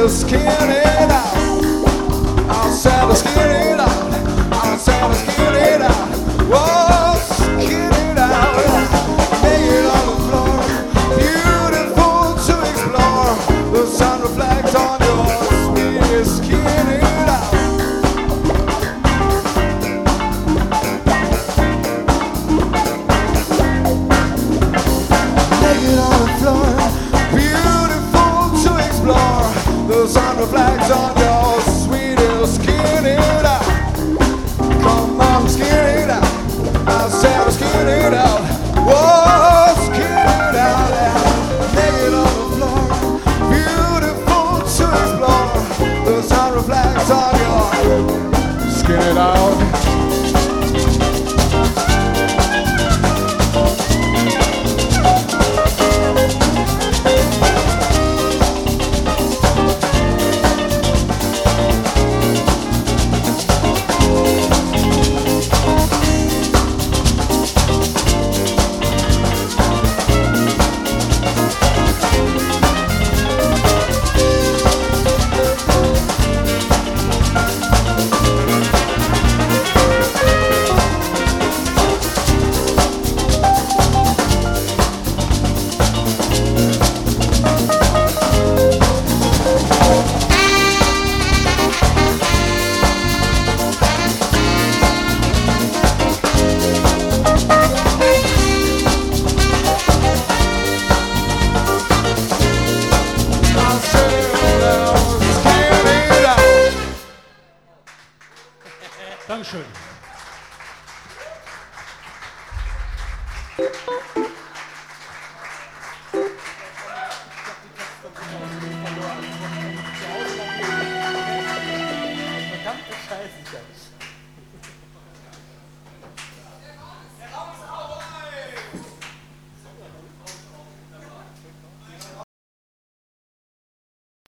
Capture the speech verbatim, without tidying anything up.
will skin it out. I said to skin it out. I said to skin it out. Whoa, skin it out. Naked on the floor, beautiful to explore. The sun reflects on your sweet skin it out. Naked on the floor, beautiful to explore. The sun reflects on your sweetest skin it out. Come on, skin it out. I said skin it out. Whoa, skin it out. Naked on the floor, beautiful to explore. The sun reflects on your skin it out. Dankeschön.